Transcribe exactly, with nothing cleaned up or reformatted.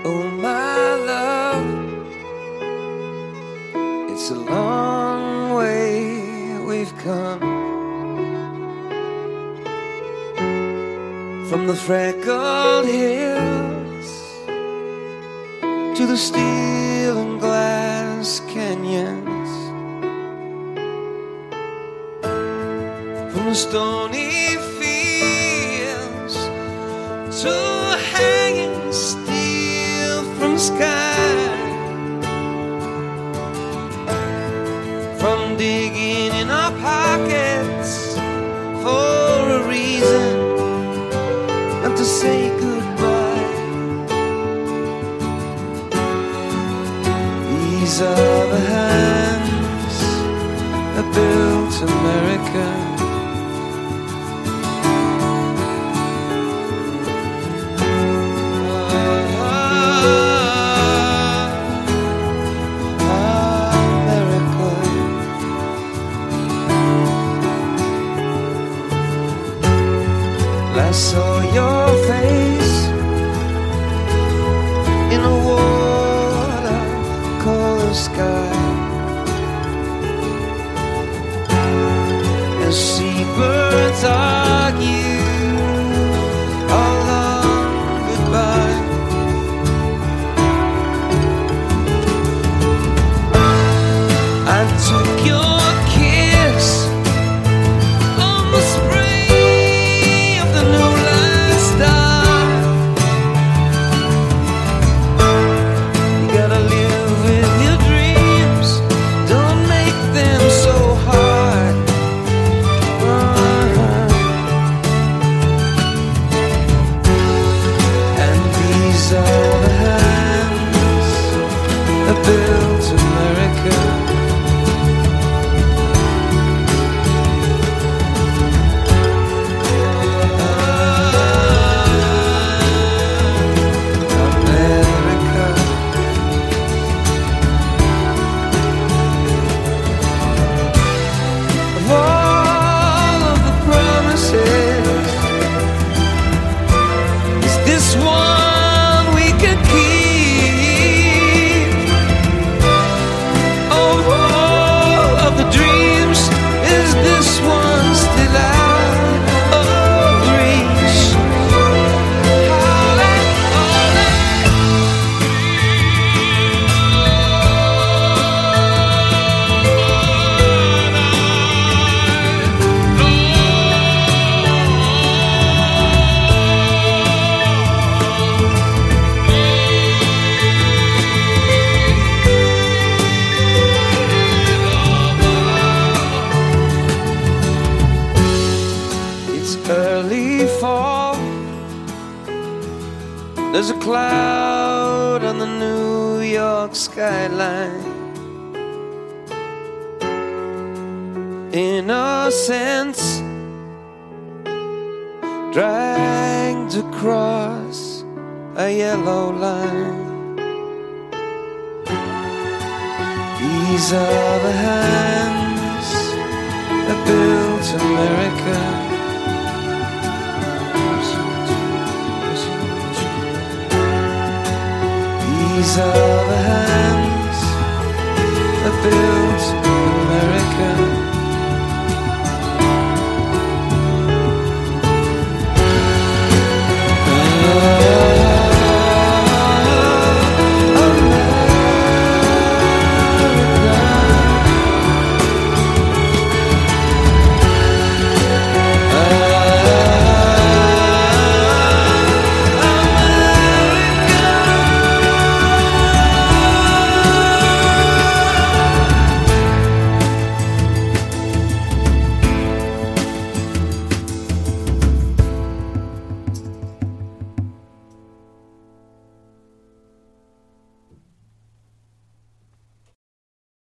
Oh my love, it's a long way we've come from the freckled hills to the steel and glass canyons, from the stony fields to hanging steel from sky, from digging in our pockets for a reason and to say goodbye. These are the hands that built America. I saw your face in a watercolor sky, as seabirds argue a long goodbye. I took your kiss on the spring built America. America. Of all of the promises, is this one we could keep? Early fall, there's a cloud on the New York skyline. Innocence dragged across a yellow line. These are the hands that built America. These are the hands that build